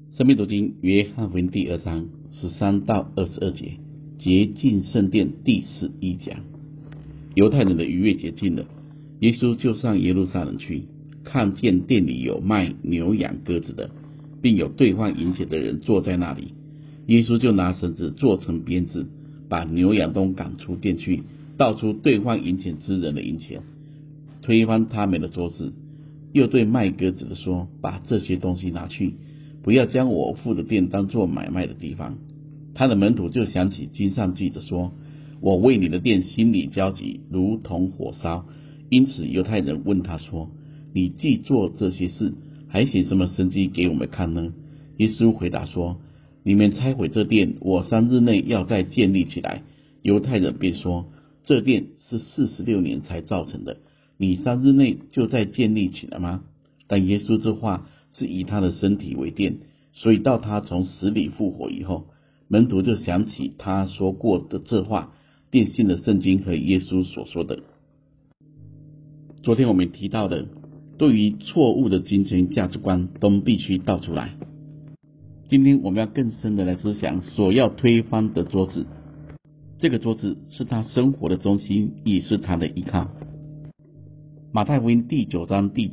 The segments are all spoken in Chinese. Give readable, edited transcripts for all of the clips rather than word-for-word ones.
生命读经约翰福音第2章13到22节，洁净圣殿第11讲。犹太人的逾越节近了，耶稣就上耶路撒冷去，看见店里有卖牛羊鸽子的，并有兑换银钱的人坐在那里。耶稣就拿绳子做成鞭子，把牛羊都赶出店去，倒出兑换银钱之人的银钱，推翻他们的桌子，又对卖鸽子的说：把这些东西拿去，不要将我父的店当作买卖的地方。他的门徒就想起经上记着说：我为你的店心里焦急，如同火烧。因此犹太人问他说：你既做这些事，还显什么神迹给我们看呢？耶稣回答说：你们拆毁这殿，我3日内要再建立起来。犹太人便说：这殿是46年才造成的，你3日内就再建立起来吗？但耶稣这话是以他的身体为殿，所以到他从死里复活以后，门徒就想起他说过的这话，便信了圣经和耶稣所说的。昨天我们提到的，对于错误的金钱价值观都必须倒出来。今天我们要更深的来思想所要推翻的桌子。这个桌子是他生活的中心，也是他的依靠。马太福音第9章第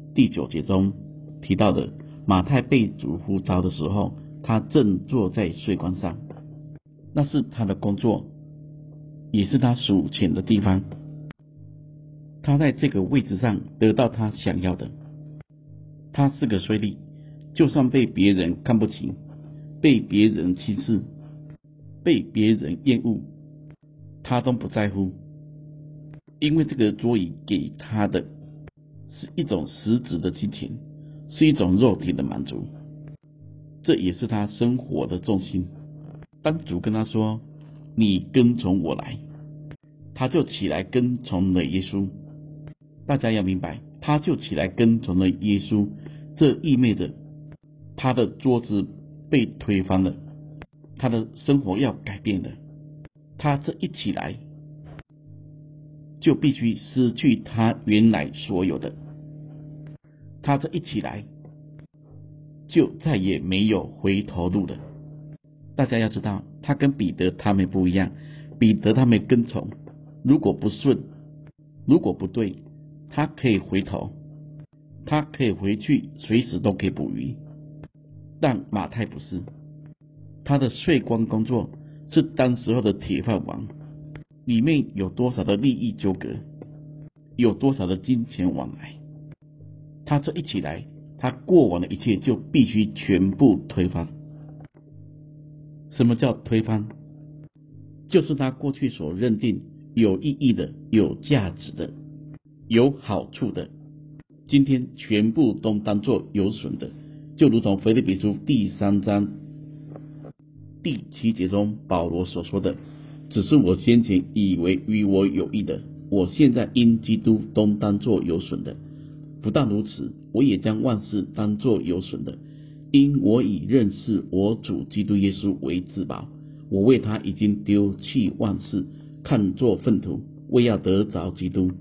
9节中提到的，马太被主呼召的时候，他正坐在税关上，那是他的工作，也是他数钱的地方。他在这个位置上得到他想要的。他是个税吏，就算被别人看不起，被别人轻视，被别人厌恶，他都不在乎，因为这个桌椅给他的是一种实质的金钱，是一种肉体的满足，这也是他生活的重心。当主跟他说：你跟从我来，他就起来跟从了耶稣。大家要明白，他就起来跟从了耶稣，这意味着他的桌子被推翻了，他的生活要改变了。他这一起来，就必须失去他原来所有的。他这一起来，就再也没有回头路了。大家要知道，他跟彼得他们不一样。彼得他们跟从，如果不顺，如果不对，他可以回头，他可以回去，随时都可以捕鱼。但马太不是，他的税关工作是当时候的铁饭碗，里面有多少的利益纠葛，有多少的金钱往来，他这一起来，他过往的一切就必须全部推翻。什么叫推翻？就是他过去所认定有意义的、有价值的、有好处的，今天全部都当作有损的。就如同腓立比书第3章第7节中保罗所说的：只是我先前以为与我有益的，我现在因基督都当作有损的。不但如此，我也将万事当作有损的，因我以认识我主基督耶稣为至宝。我为他已经丢弃万事，看作粪土，为要得着基督。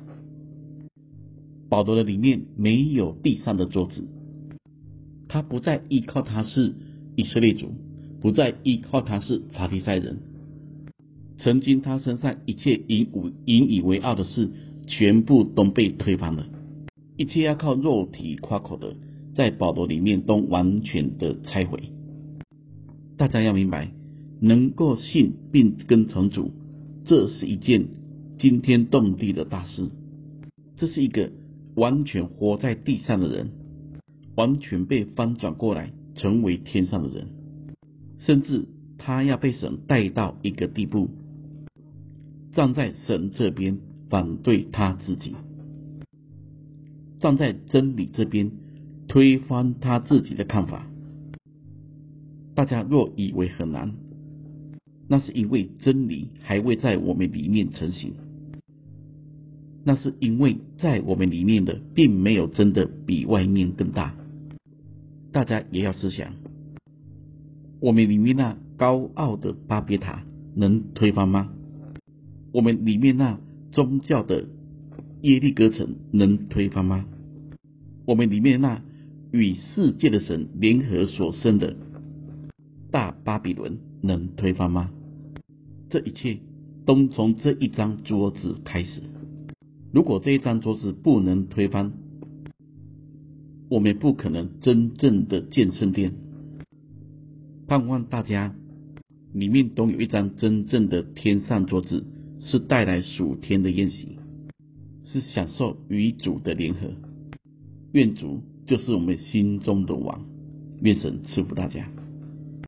保罗的里面没有地上的桌子，他不再依靠他是以色列族，不再依靠他是法利赛人。曾经他身上一切引以为傲的事，全部都被推翻了。一切要靠肉体夸口的，在保罗里面都完全的拆毁。大家要明白，能够信并跟从主，这是一件惊天动地的大事。这是一个完全活在地上的人，完全被翻转过来，成为天上的人。甚至他要被神带到一个地步，站在神这边反对他自己，站在真理这边推翻他自己的看法。大家若以为很难，那是因为真理还未在我们里面成型，那是因为在我们里面的并没有真的比外面更大。大家也要思想，我们里面那高傲的巴别塔能推翻吗？我们里面那宗教的耶利哥城能推翻吗？我们里面那与世界的神联合所生的大巴比伦能推翻吗？这一切都从这一张桌子开始。如果这一张桌子不能推翻，我们不可能真正的建圣殿。盼望大家里面都有一张真正的天上桌子，是带来属天的宴席，是享受与主的联合。愿主就是我们心中的王，愿神赐福大家。